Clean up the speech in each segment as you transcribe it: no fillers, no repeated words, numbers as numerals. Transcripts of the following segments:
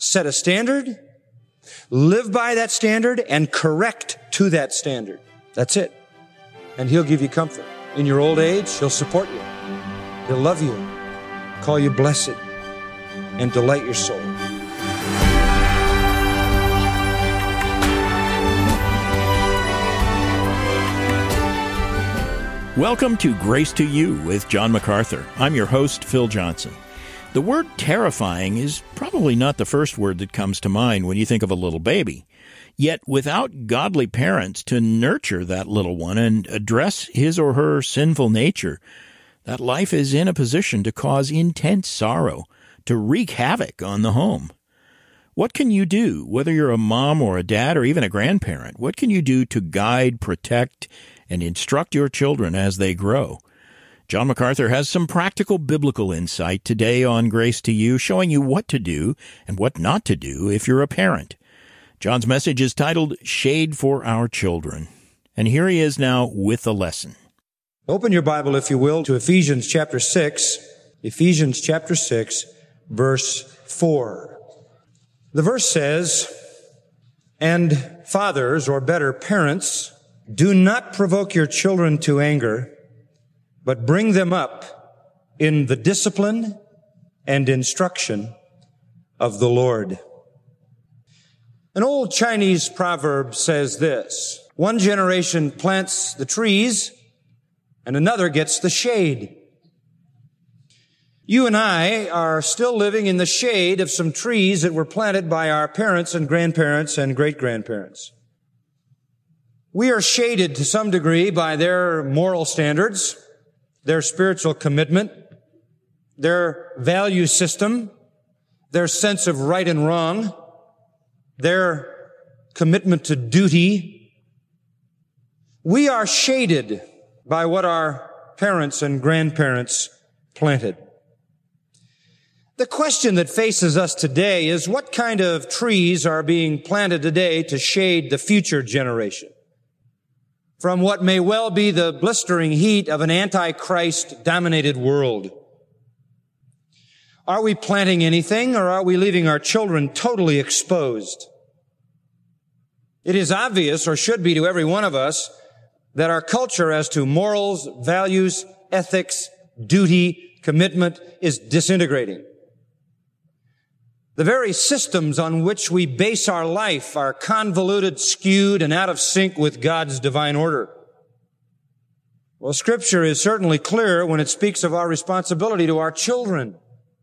set a standard, live by that standard, and correct to that standard. That's it. And He'll give you comfort. In your old age, He'll support you. He'll love you, call you blessed, and delight your soul. Welcome to Grace to You with John MacArthur. I'm your host, Phil Johnson. The word terrifying is probably not the first word that comes to mind when you think of a little baby. Yet without godly parents to nurture that little one and address his or her sinful nature, that life is in a position to cause intense sorrow, to wreak havoc on the home. What can you do, whether you're a mom or a dad or even a grandparent? What can you do to guide, protect, and instruct your children as they grow? John MacArthur has some practical biblical insight today on Grace to You, showing you what to do and what not to do if you're a parent. John's message is titled, Shade for Our Children. And here he is now with the lesson. Open your Bible, if you will, to Ephesians chapter 6. Ephesians chapter 6, verse 4. The verse says, "And fathers, or better, parents, do not provoke your children to anger, but bring them up in the discipline and instruction of the Lord." An old Chinese proverb says this: one generation plants the trees and another gets the shade. You and I are still living in the shade of some trees that were planted by our parents and grandparents and great-grandparents. We are shaded to some degree by their moral standards, their spiritual commitment, their value system, their sense of right and wrong, their commitment to duty. We are shaded by what our parents and grandparents planted. The question that faces us today is, what kind of trees are being planted today to shade the future generation from what may well be the blistering heat of an anti-Christ-dominated world? Are we planting anything, or are we leaving our children totally exposed? It is obvious, or should be to every one of us, that our culture as to morals, values, ethics, duty, commitment is disintegrating. The very systems on which we base our life are convoluted, skewed, and out of sync with God's divine order. Well, Scripture is certainly clear when it speaks of our responsibility to our children.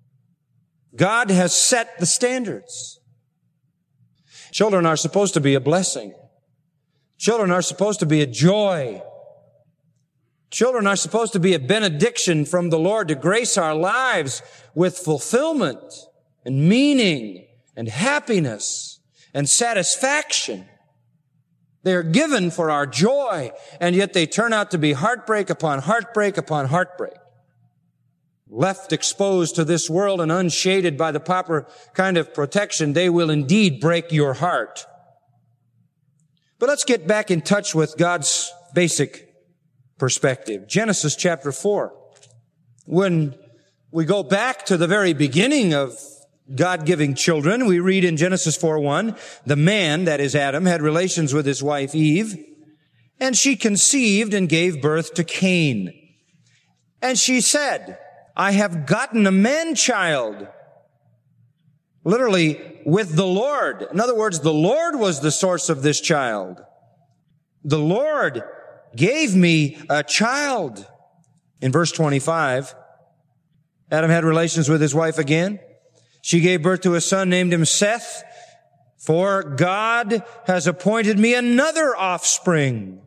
God has set the standards. Children are supposed to be a blessing. Children are supposed to be a joy. Children are supposed to be a benediction from the Lord to grace our lives with fulfillment and meaning and happiness and satisfaction. They are given for our joy, and yet they turn out to be heartbreak upon heartbreak upon heartbreak. Left exposed to this world and unshaded by the proper kind of protection, they will indeed break your heart. But let's get back in touch with God's basic perspective. Genesis chapter 4. When we go back to the very beginning of God giving children, we read in Genesis 4:1, the man, that is Adam, had relations with his wife Eve, and she conceived and gave birth to Cain. And she said, I have gotten a man-child. Literally, with the Lord. In other words, the Lord was the source of this child. The Lord gave me a child. In verse 25, Adam had relations with his wife again. She gave birth to a son, named him Seth, for God has appointed me another offspring.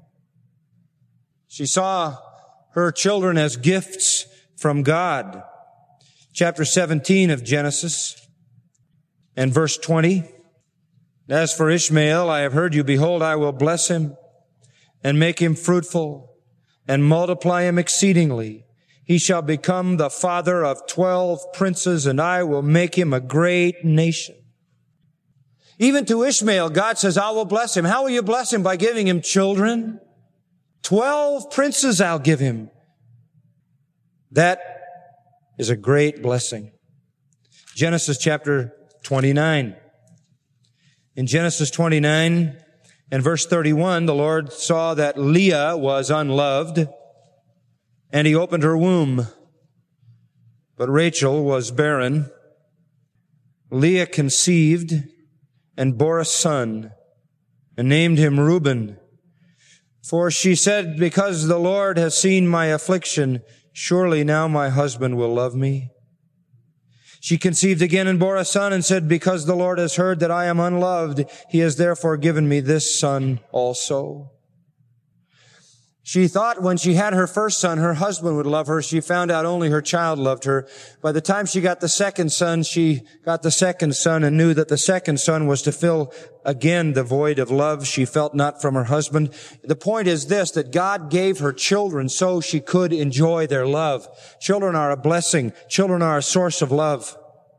She saw her children as gifts from God. Chapter 17 of Genesis and verse 20. As for Ishmael, I have heard you, behold, I will bless him and make him fruitful and multiply him exceedingly. He shall become the father of 12 princes, and I will make him a great nation. Even to Ishmael, God says, I will bless him. How will you bless him? By giving him children. 12 princes I'll give him. That is a great blessing. Genesis chapter 29. In Genesis 29 and verse 31, the Lord saw that Leah was unloved, and he opened her womb. But Rachel was barren. Leah conceived and bore a son, and named him Reuben. For she said, because the Lord has seen my affliction, surely now my husband will love me. She conceived again and bore a son, and said, because the Lord has heard that I am unloved, he has therefore given me this son also. She thought when she had her first son, her husband would love her. She found out only her child loved her. By the time she got the second son, she got the second son and knew that the second son was to fill again the void of love she felt not from her husband. The point is this, that God gave her children so she could enjoy their love. Children are a blessing. Children are a source of love.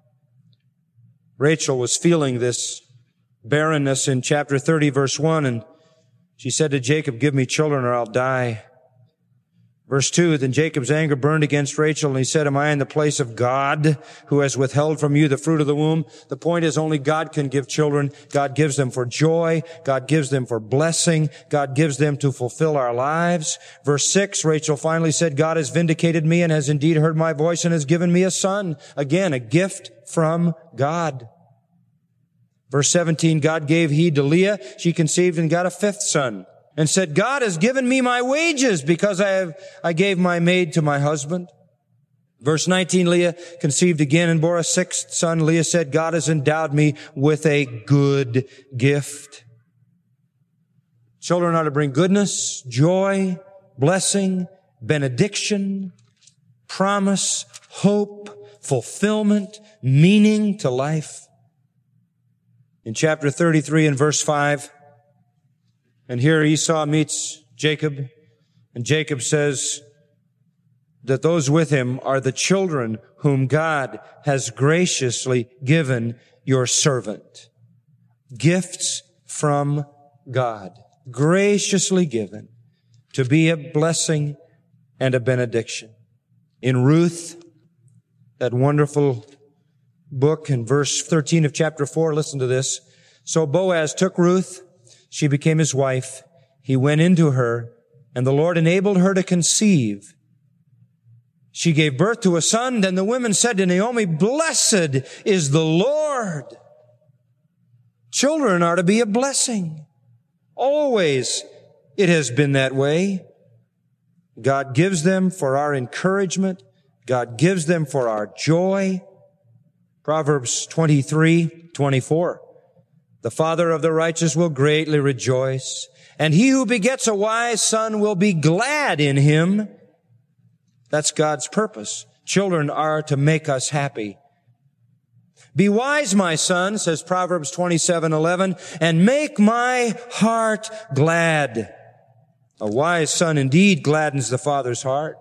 Rachel was feeling this barrenness in chapter 30, verse 1, and she said to Jacob, give me children or I'll die. Verse 2, then Jacob's anger burned against Rachel, and he said, am I in the place of God, who has withheld from you the fruit of the womb? The point is, only God can give children. God gives them for joy. God gives them for blessing. God gives them to fulfill our lives. Verse 6, Rachel finally said, God has vindicated me and has indeed heard my voice and has given me a son. Again, a gift from God. Verse 17, God gave heed to Leah. She conceived and got a fifth son, and said, God has given me my wages because I gave my maid to my husband. Verse 19, Leah conceived again and bore a sixth son. Leah said, God has endowed me with a good gift. Children are to bring goodness, joy, blessing, benediction, promise, hope, fulfillment, meaning to life. In chapter 33 and verse 5, and here Esau meets Jacob, and Jacob says that those with him are the children whom God has graciously given your servant. Gifts from God, graciously given to be a blessing and a benediction. In Ruth, that wonderful book, in verse 13 of chapter 4, listen to this. So Boaz took Ruth, she became his wife. He went into her, and the Lord enabled her to conceive. She gave birth to a son. Then the women said to Naomi, blessed is the Lord. Children are to be a blessing. Always it has been that way. God gives them for our encouragement. God gives them for our joy. Proverbs 23:24. The father of the righteous will greatly rejoice, and he who begets a wise son will be glad in him. That's God's purpose. Children are to make us happy. Be wise, my son, says Proverbs 27:11, and make my heart glad. A wise son indeed gladdens the father's heart.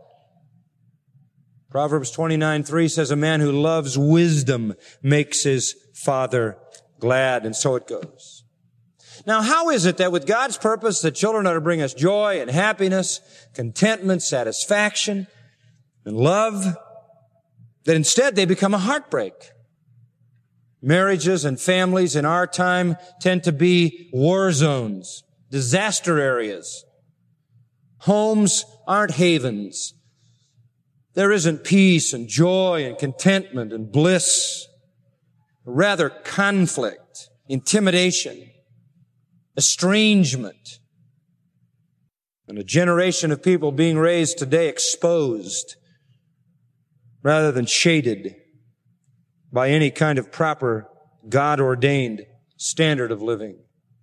Proverbs 29:3 says, a man who loves wisdom makes his father glad, and so it goes. Now, how is it that with God's purpose, the children are to bring us joy and happiness, contentment, satisfaction, and love, that instead they become a heartbreak? Marriages and families in our time tend to be war zones, disaster areas. Homes aren't havens. There isn't peace and joy and contentment and bliss. Rather, conflict, intimidation, estrangement, and a generation of people being raised today exposed rather than shaded by any kind of proper God-ordained standard of living.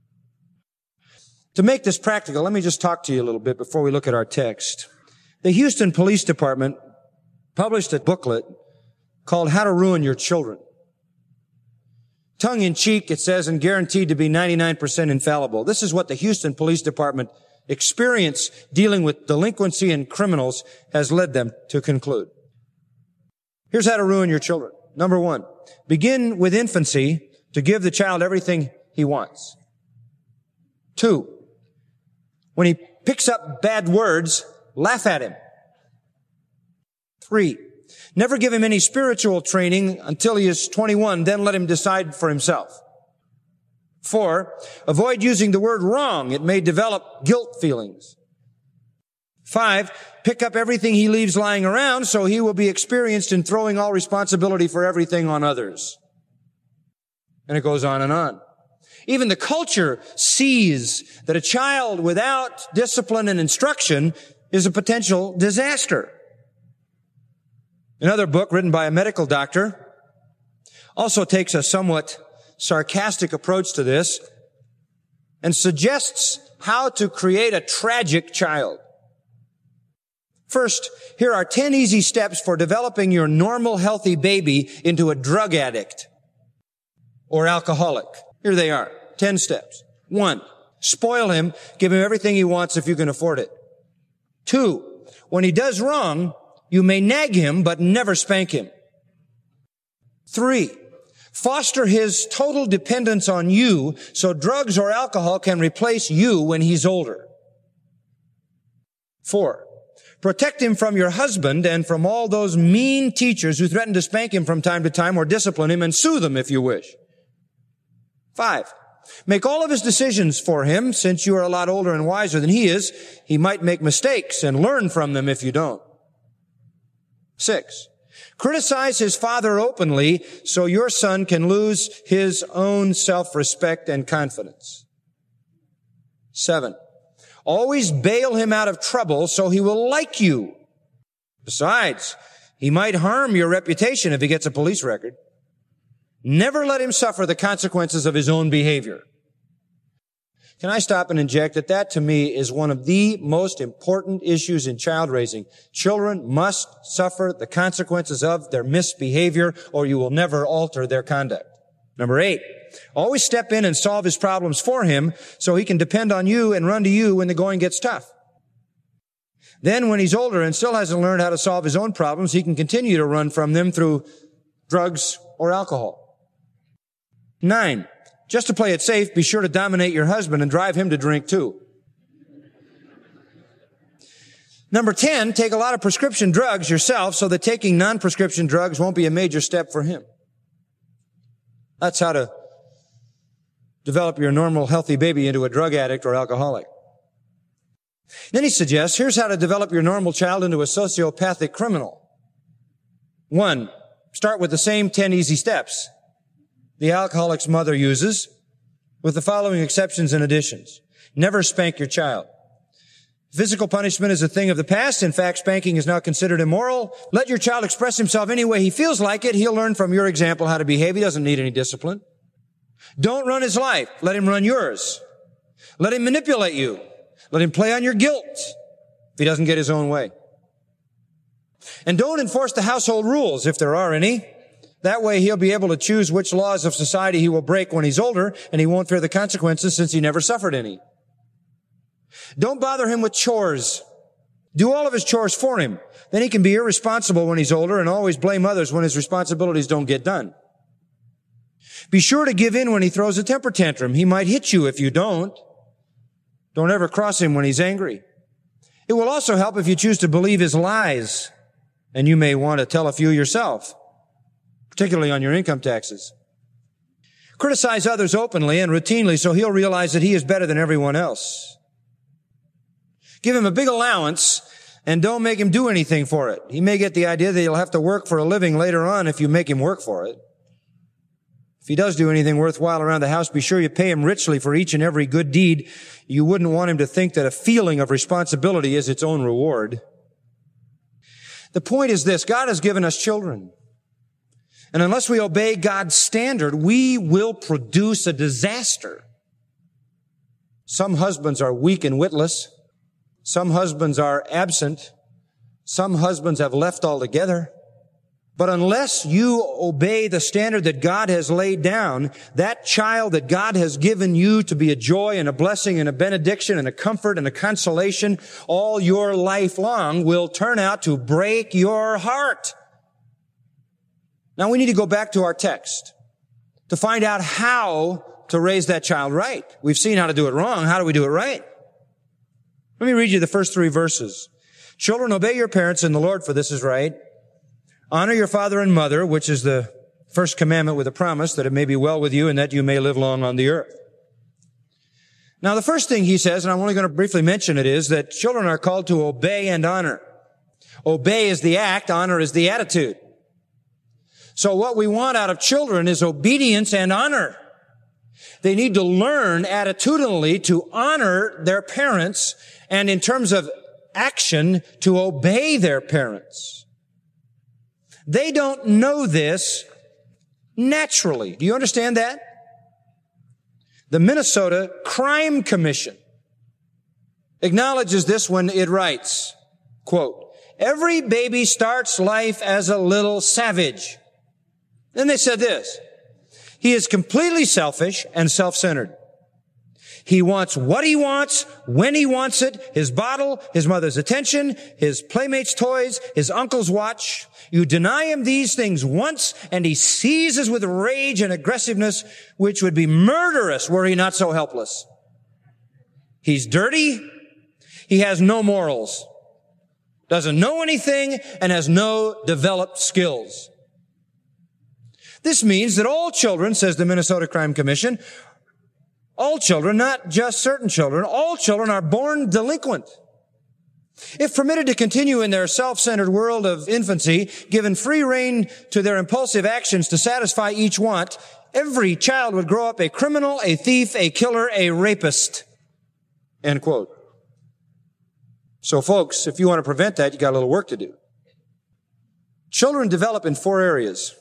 To make this practical, let me just talk to you a little bit before we look at our text. The Houston Police Department published a booklet called How to Ruin Your Children. Tongue-in-cheek, it says, and guaranteed to be 99% infallible. This is what the Houston Police Department experience dealing with delinquency and criminals has led them to conclude. Here's how to ruin your children. Number 1, begin with infancy to give the child everything he wants. 2, when he picks up bad words, laugh at him. 3, never give him any spiritual training until he is 21, then let him decide for himself. 4, avoid using the word wrong. It may develop guilt feelings. 5, pick up everything he leaves lying around so he will be experienced in throwing all responsibility for everything on others. And it goes on and on. Even the culture sees that a child without discipline and instruction is a potential disaster. Another book written by a medical doctor also takes a somewhat sarcastic approach to this and suggests how to create a tragic child. First, here are 10 easy steps for developing your normal, healthy baby into a drug addict or alcoholic. Here they are. 10 steps. 1, spoil him. Give him everything he wants if you can afford it. 2, when he does wrong, you may nag him, but never spank him. 3, foster his total dependence on you so drugs or alcohol can replace you when he's older. 4, protect him from your husband and from all those mean teachers who threaten to spank him from time to time or discipline him, and sue them if you wish. 5, make all of his decisions for him. Since you are a lot older and wiser than he is, he might make mistakes, and learn from them if you don't. 6, criticize his father openly so your son can lose his own self-respect and confidence. 7, always bail him out of trouble so he will like you. Besides, he might harm your reputation if he gets a police record. Never let him suffer the consequences of his own behavior. Can I stop and inject that to me is one of the most important issues in child raising. Children must suffer the consequences of their misbehavior, or you will never alter their conduct. Number 8, always step in and solve his problems for him so he can depend on you and run to you when the going gets tough. Then when he's older and still hasn't learned how to solve his own problems, he can continue to run from them through drugs or alcohol. 9, just to play it safe, be sure to dominate your husband and drive him to drink too. Number 10, take a lot of prescription drugs yourself so that taking non-prescription drugs won't be a major step for him. That's how to develop your normal, healthy baby into a drug addict or alcoholic. Then he suggests, here's how to develop your normal child into a sociopathic criminal. 1, start with the same 10 easy steps the alcoholic's mother uses, with the following exceptions and additions. Never spank your child. Physical punishment is a thing of the past. In fact, spanking is now considered immoral. Let your child express himself any way he feels like it. He'll learn from your example how to behave. He doesn't need any discipline. Don't run his life. Let him run yours. Let him manipulate you. Let him play on your guilt if he doesn't get his own way. And don't enforce the household rules, if there are any. That way he'll be able to choose which laws of society he will break when he's older, and he won't fear the consequences since he never suffered any. Don't bother him with chores. Do all of his chores for him. Then he can be irresponsible when he's older and always blame others when his responsibilities don't get done. Be sure to give in when he throws a temper tantrum. He might hit you if you don't. Don't ever cross him when he's angry. It will also help if you choose to believe his lies, and you may want to tell a few yourself, particularly on your income taxes. Criticize others openly and routinely so he'll realize that he is better than everyone else. Give him a big allowance and don't make him do anything for it. He may get the idea that he'll have to work for a living later on if you make him work for it. If he does do anything worthwhile around the house, be sure you pay him richly for each and every good deed. You wouldn't want him to think that a feeling of responsibility is its own reward. The point is this: God has given us children. And unless we obey God's standard, we will produce a disaster. Some husbands are weak and witless. Some husbands are absent. Some husbands have left altogether. But unless you obey the standard that God has laid down, that child that God has given you to be a joy and a blessing and a benediction and a comfort and a consolation all your life long will turn out to break your heart. Now we need to go back to our text to find out how to raise that child right. We've seen how to do it wrong. How do we do it right? Let me read you the first 3 verses. Children, obey your parents in the Lord, for this is right. Honor your father and mother, which is the first commandment with a promise that it may be well with you and that you may live long on the earth. Now, the first thing he says, and I'm only going to briefly mention it, is that children are called to obey and honor. Obey is the act, honor is the attitude. So what we want out of children is obedience and honor. They need to learn attitudinally to honor their parents, and in terms of action, to obey their parents. They don't know this naturally. Do you understand that? The Minnesota Crime Commission acknowledges this when it writes, quote, "Every baby starts life as a little savage." Then they said this, "He is completely selfish and self-centered. He wants what he wants, when he wants it, his bottle, his mother's attention, his playmates' toys, his uncle's watch. You deny him these things once, and he seizes with rage and aggressiveness, which would be murderous were he not so helpless. He's dirty. He has no morals, doesn't know anything, and has no developed skills." This means that all children, says the Minnesota Crime Commission, all children, not just certain children, all children are born delinquent. If permitted to continue in their self-centered world of infancy, given free rein to their impulsive actions to satisfy each want, every child would grow up a criminal, a thief, a killer, a rapist. End quote. So folks, if you want to prevent that, you got a little work to do. Children develop in 4 areas.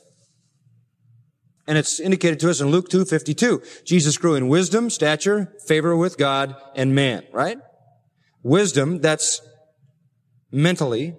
And it's indicated to us in Luke 2:52. Jesus grew in wisdom, stature, favor with God and man, right? Wisdom, that's mentally.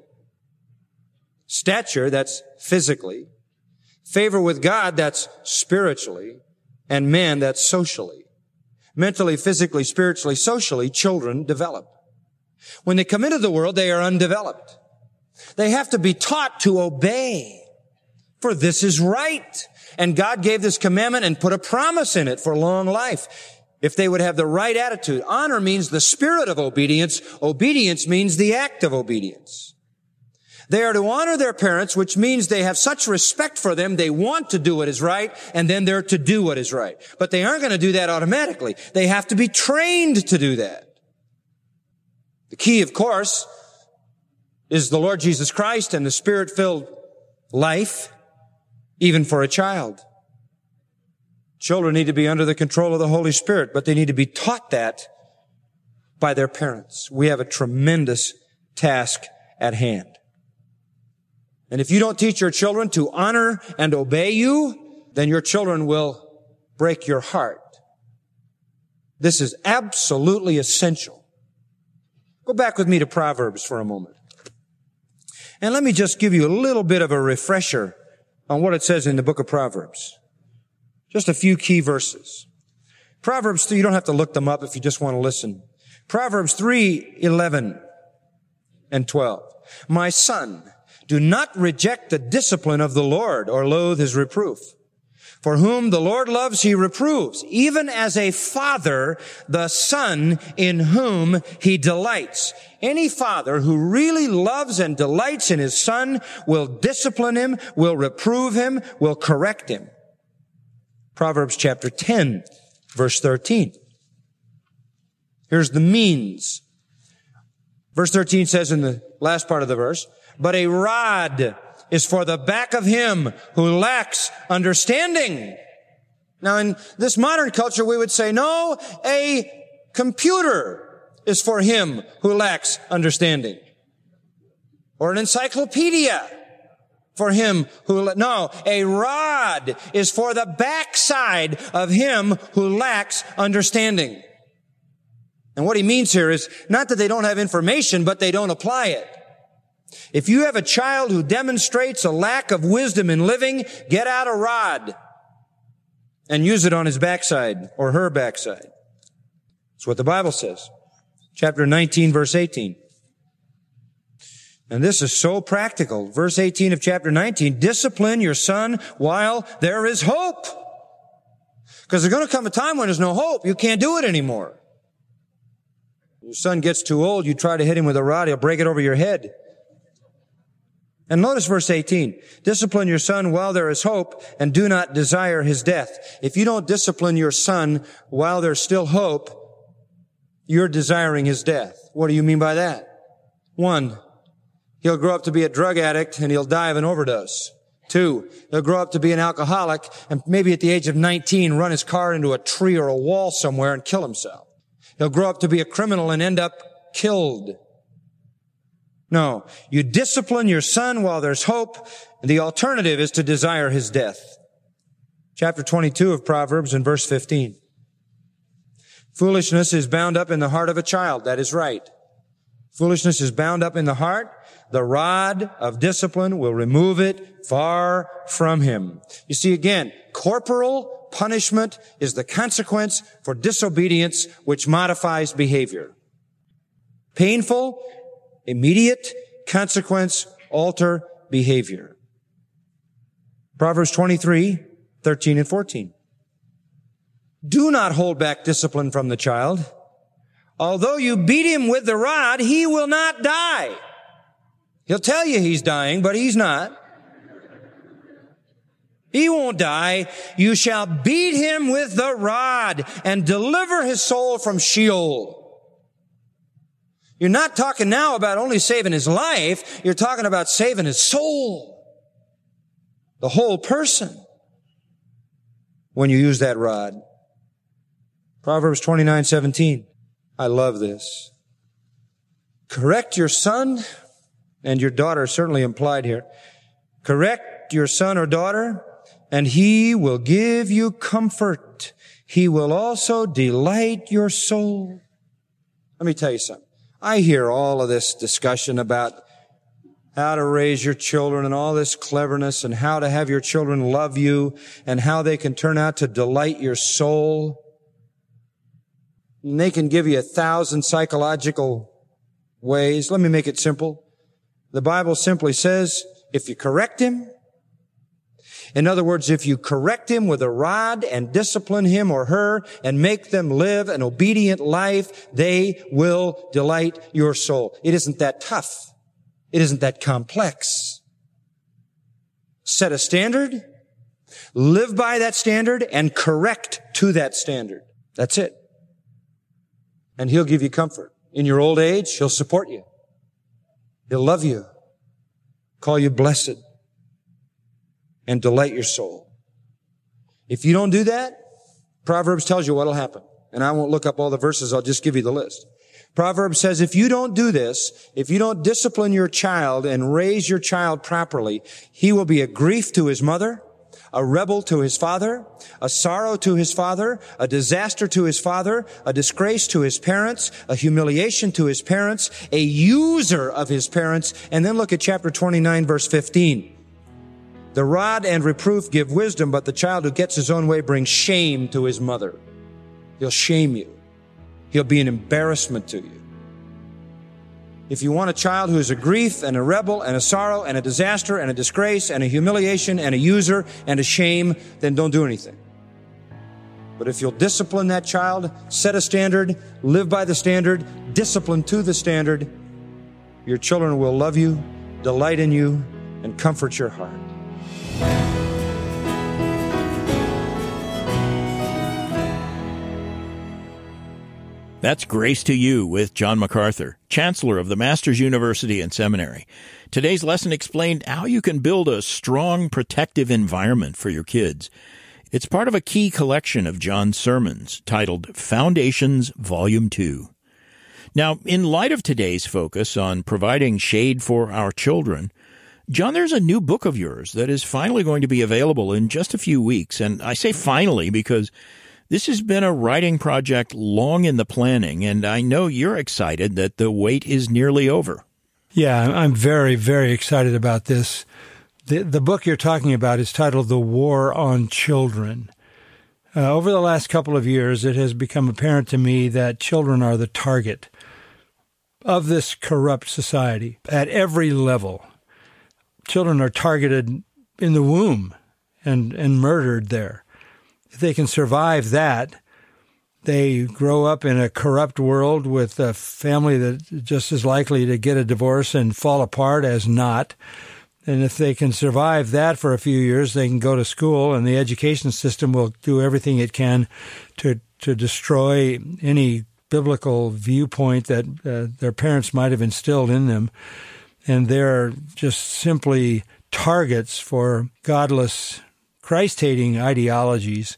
Stature, that's physically. Favor with God, that's spiritually. And man, that's socially. Mentally, physically, spiritually, socially, children develop. When they come into the world, they are undeveloped. They have to be taught to obey, for this is right. And God gave this commandment and put a promise in it for long life. If they would have the right attitude. Honor means the spirit of obedience. Obedience means the act of obedience. They are to honor their parents, which means they have such respect for them, they want to do what is right, and then they're to do what is right. But they aren't going to do that automatically. They have to be trained to do that. The key, of course, is the Lord Jesus Christ and the Spirit-filled life, even for a child. Children need to be under the control of the Holy Spirit, but they need to be taught that by their parents. We have a tremendous task at hand. And if you don't teach your children to honor and obey you, then your children will break your heart. This is absolutely essential. Go back with me to Proverbs for a moment. And let me just give you a little bit of a refresher on what it says in the book of Proverbs. Just a few key verses. Proverbs 3, you don't have to look them up if you just want to listen. Proverbs 3:11 and 12. My son, do not reject the discipline of the Lord or loathe his reproof. For whom the Lord loves, he reproves, even as a father, the son in whom he delights. Any father who really loves and delights in his son will discipline him, will reprove him, will correct him. Proverbs chapter 10, verse 13. Here's the means. Verse 13 says in the last part of the verse, but a rod is for the back of him who lacks understanding. Now, in this modern culture, we would say, no, a computer is for him who lacks understanding. Or an encyclopedia for him no, a rod is for the backside of him who lacks understanding. And what he means here is not that they don't have information, but they don't apply it. If you have a child who demonstrates a lack of wisdom in living, get out a rod and use it on his backside or her backside. That's what the Bible says. Chapter 19, verse 18. And this is so practical. Verse 18 of chapter 19, discipline your son while there is hope. Because there's going to come a time when there's no hope. You can't do it anymore. Your son gets too old, you try to hit him with a rod, he'll break it over your head. And notice verse 18, discipline your son while there is hope and do not desire his death. If you don't discipline your son while there's still hope, you're desiring his death. What do you mean by that? 1, he'll grow up to be a drug addict and he'll die of an overdose. 2, he'll grow up to be an alcoholic and maybe at the age of 19 run his car into a tree or a wall somewhere and kill himself. He'll grow up to be a criminal and end up killed. No, you discipline your son while there's hope, and the alternative is to desire his death. Chapter 22 of Proverbs and verse 15. Foolishness is bound up in the heart of a child. That is right. Foolishness is bound up in the heart. The rod of discipline will remove it far from him. You see, again, corporal punishment is the consequence for disobedience which modifies behavior. Painful, immediate consequence alter behavior. Proverbs 23, 13 and 14. Do not hold back discipline from the child. Although you beat him with the rod, he will not die. He'll tell you he's dying, but he's not. He won't die. You shall beat him with the rod and deliver his soul from Sheol. You're not talking now about only saving his life. You're talking about saving his soul. The whole person. When you use that rod. Proverbs 29:17. I love this. Correct your son and your daughter, certainly implied here. Correct your son or daughter, and he will give you comfort. He will also delight your soul. Let me tell you something. I hear all of this discussion about how to raise your children and all this cleverness and how to have your children love you and how they can turn out to delight your soul. And they can give you 1,000 psychological ways. Let me make it simple. The Bible simply says, if you correct him, in other words, if you correct him with a rod and discipline him or her and make them live an obedient life, they will delight your soul. It isn't that tough. It isn't that complex. Set a standard, live by that standard, and correct to that standard. That's it. And he'll give you comfort. In your old age, he'll support you. He'll love you, call you blessed, and delight your soul. If you don't do that, Proverbs tells you what'll happen. And I won't look up all the verses, I'll just give you the list. Proverbs says if you don't do this, if you don't discipline your child and raise your child properly, he will be a grief to his mother, a rebel to his father, a sorrow to his father, a disaster to his father, a disgrace to his parents, a humiliation to his parents, a user of his parents. And then look at chapter 29, verse 15. The rod and reproof give wisdom, but the child who gets his own way brings shame to his mother. He'll shame you. He'll be an embarrassment to you. If you want a child who is a grief and a rebel and a sorrow and a disaster and a disgrace and a humiliation and a user and a shame, then don't do anything. But if you'll discipline that child, set a standard, live by the standard, discipline to the standard, your children will love you, delight in you, and comfort your heart. That's Grace to You with John MacArthur, Chancellor of the Masters University and Seminary. Today's lesson explained how you can build a strong, protective environment for your kids. It's part of a key collection of John's sermons titled Foundations, Volume 2. Now, in light of today's focus on providing shade for our children, John, there's a new book of yours that is finally going to be available in just a few weeks. And I say finally because this has been a writing project long in the planning, and I know you're excited that the wait is nearly over. Yeah, I'm very, very excited about this. The book you're talking about is titled The War on Children. Over the last couple of years, it has become apparent to me that children are the target of this corrupt society at every level. Children are targeted in the womb and murdered there. If they can survive that, they grow up in a corrupt world with a family that's just as likely to get a divorce and fall apart as not. And if they can survive that for a few years, they can go to school, and the education system will do everything it can to destroy any biblical viewpoint that their parents might have instilled in them, and they're just simply targets for godless, Christ-hating ideologies.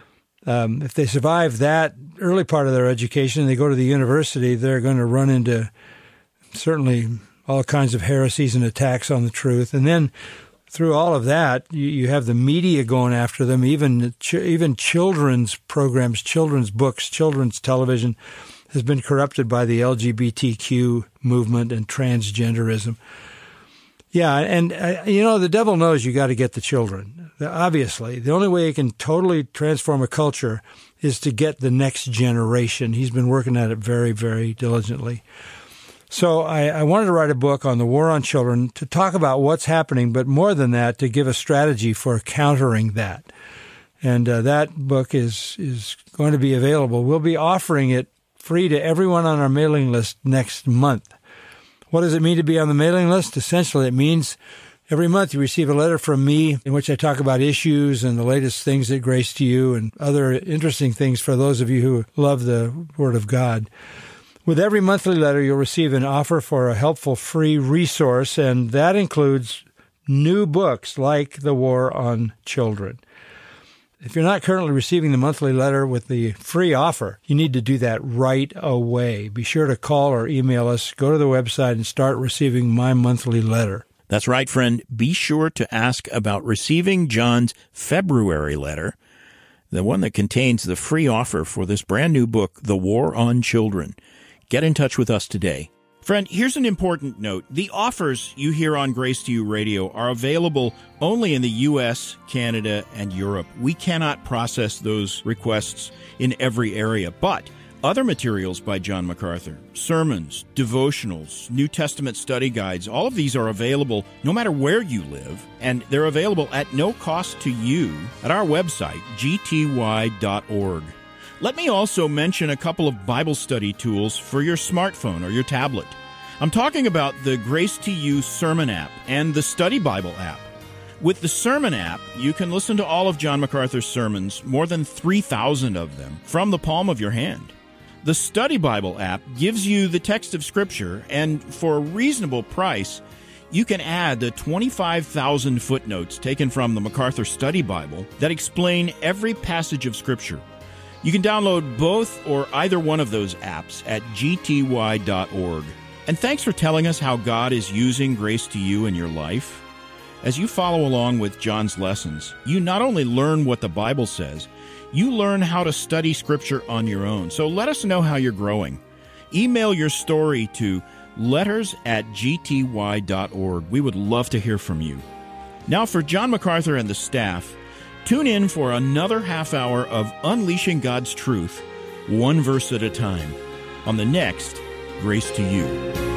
If they survive that early part of their education and they go to the university, they're going to run into certainly all kinds of heresies and attacks on the truth. And then through all of that, you have the media going after them, even children's programs, children's books, children's television has been corrupted by the LGBTQ movement and transgenderism. Yeah, and the devil knows you got to get the children. Obviously, the only way he can totally transform a culture is to get the next generation. He's been working at it very, very diligently. So I wanted to write a book on the war on children to talk about what's happening, but more than that, to give a strategy for countering that. And that book is going to be available. We'll be offering it free to everyone on our mailing list next month. What does it mean to be on the mailing list? Essentially, it means every month you receive a letter from me in which I talk about issues and the latest things at Grace to You and other interesting things for those of you who love the Word of God. With every monthly letter, you'll receive an offer for a helpful free resource, and that includes new books like The War on Children. If you're not currently receiving the monthly letter with the free offer, you need to do that right away. Be sure to call or email us, go to the website, and start receiving my monthly letter. That's right, friend. Be sure to ask about receiving John's February letter, the one that contains the free offer for this brand new book, The War on Children. Get in touch with us today. Friend, here's an important note. The offers you hear on Grace to You Radio are available only in the U.S., Canada, and Europe. We cannot process those requests in every area, but other materials by John MacArthur, sermons, devotionals, New Testament study guides, all of these are available no matter where you live, and they're available at no cost to you at our website, gty.org. Let me also mention a couple of Bible study tools for your smartphone or your tablet. I'm talking about the Grace to You Sermon app and the Study Bible app. With the Sermon app, you can listen to all of John MacArthur's sermons, more than 3,000 of them, from the palm of your hand. The Study Bible app gives you the text of Scripture, and for a reasonable price, you can add the 25,000 footnotes taken from the MacArthur Study Bible that explain every passage of Scripture. You can download both or either one of those apps at gty.org. And thanks for telling us how God is using Grace to You in your life. As you follow along with John's lessons, you not only learn what the Bible says, you learn how to study Scripture on your own. So let us know how you're growing. Email your story to letters@gty.org. We would love to hear from you. Now for John MacArthur and the staff, tune in for another half hour of Unleashing God's Truth, one verse at a time, on the next Grace to You.